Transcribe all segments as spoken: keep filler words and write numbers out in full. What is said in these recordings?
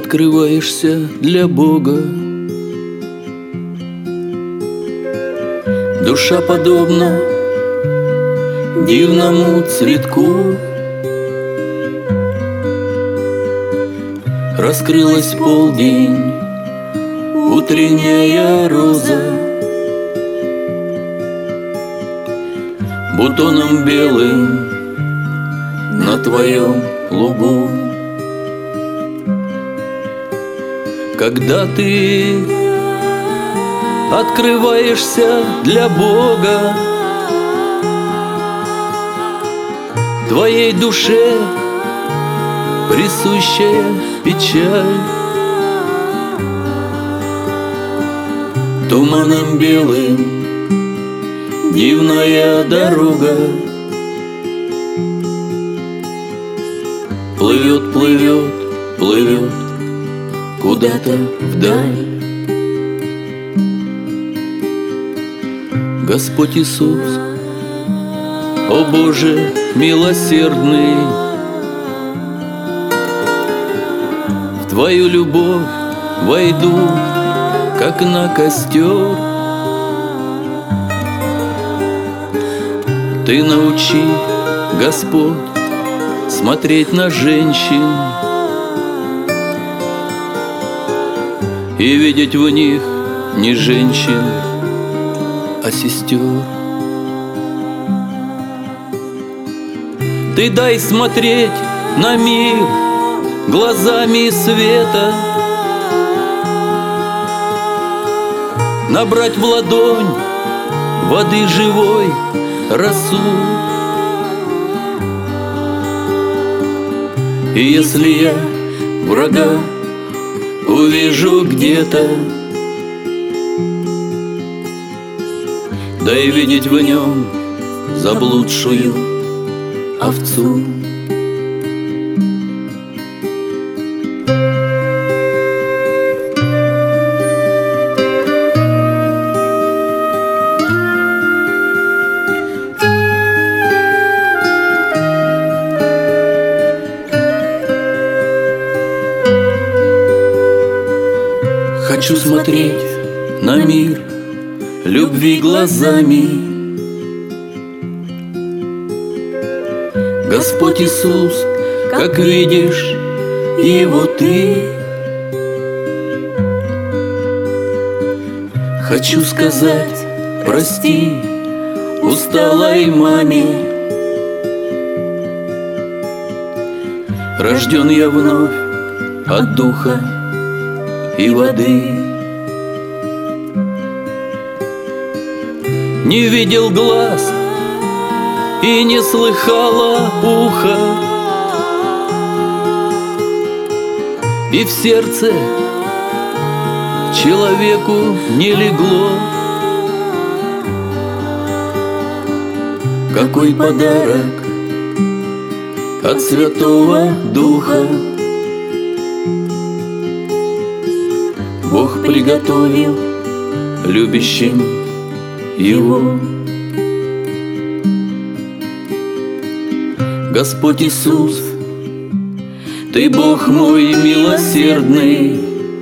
открываешься для Бога. Душа подобна дивному цветку, раскрылась полдень, утренняя роза, бутоном белым на твоем лугу. Когда ты открываешься для Бога, твоей душе присущая печаль туманом белым дивная дорога плывет, плывет, плывет куда-то вдаль. Господь Иисус, о Боже милосердный, в Твою любовь войду, как на костер. Ты научи, Господь, смотреть на женщин и видеть в них не женщин, а сестер. Ты дай смотреть на мир глазами света, набрать в ладонь воды живой росу. И если я врага увижу где-то, дай видеть в нем заблудшую овцу. Хочу смотреть на мир любви глазами. Господь Иисус, как видишь Его Ты. Хочу сказать прости усталой маме. Рожден я вновь от духа и воды. Не видел глаз и не слыхало ухо, и в сердце человеку не легло. Какой подарок от Святого Духа Бог приготовил любящим Его. Господь Иисус, Ты Бог мой милосердный,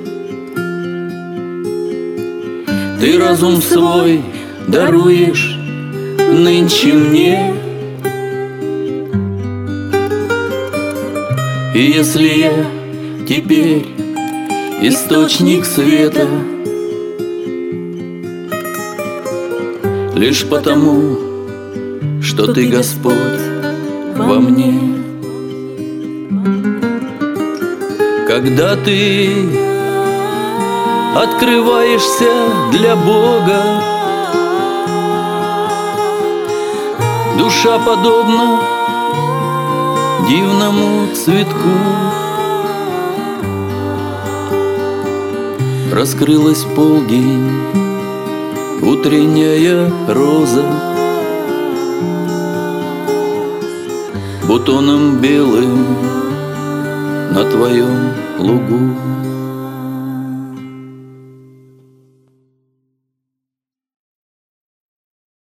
Ты разум свой даруешь нынче мне. И если я теперь источник света, лишь потому, что Ты, Господь, во мне. Когда Ты открываешься для Бога, душа подобна дивному цветку, раскрылась полдень, утренняя роза, бутоном белым на твоем лугу.